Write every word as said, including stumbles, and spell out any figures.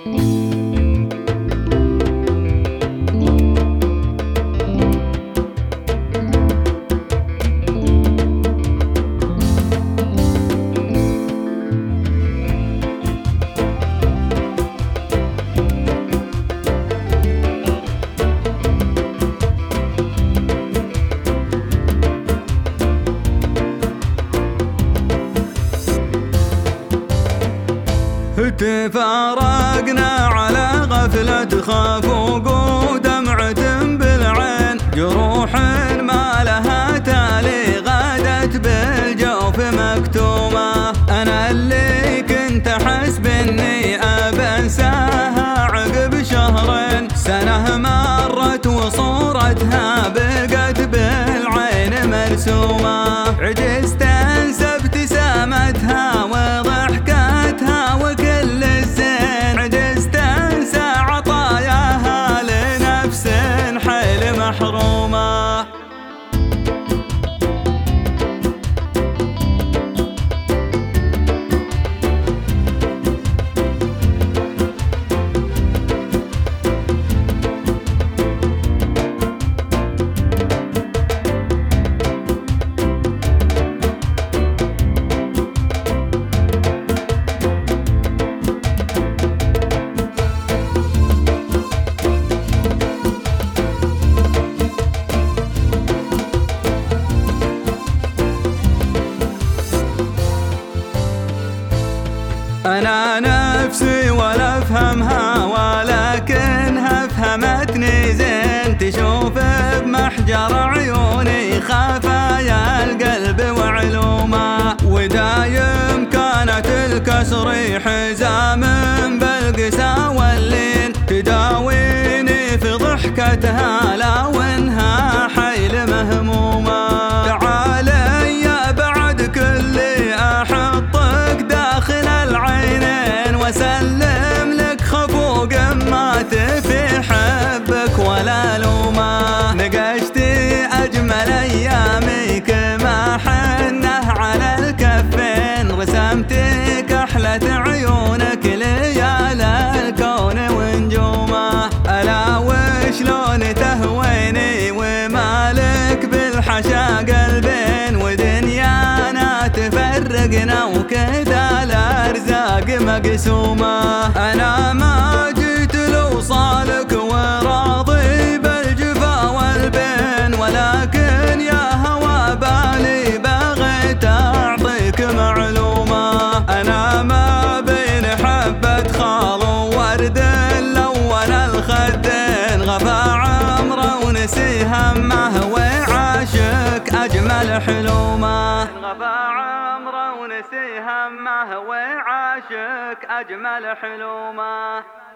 تفارقنا على غفلة خافوق ودمعة بالعين، جروح ما لها تالي غادت بالجوف مكتومة. أنا اللي كنت أحسب إني أبنساها عقب شهرين، سنة مرت وصورتها بقت بالعين مرسومة. عجزت أنسى ابتسامتها وضحكتها وكل الزين، عجزت أنسى عطاياها لنفس حيل محرومة. أنا نفسي ولا أفهمها ولكنها فهمتني زين، تشوف بمحجر عيوني خفايا القلب وعلومه. ودايم كانت الكسر حزام بالقسا واللين، تداويني في ضحكتها لا وانها حيل مهمومة. تعالي يا بعد كلي أحطك داخل العينين، واسلم لك خفوق ما تفي حبك ولا لومه. نقشتي أجمل أيامك ما حنه على الكفين، رسمتك أحلى عيونك ليال الكون ونجومه. ألا وشلون تهويني ومالك بالحشا قلبين، ودنيانا تفرقنا وكذا الأرزاق مقسومة. أنا ما جيت لوصالك وراضي بالجفا والبين، ولكن يا هوى بالي بغيت أعطيك معلومة. أنا ما بين حبة خال وورد لون الخدين، غفى عمره ونسي همه وعاشق أجمل حلومه. غفى عمره ونسي همه وعاشق أجمل حلومه.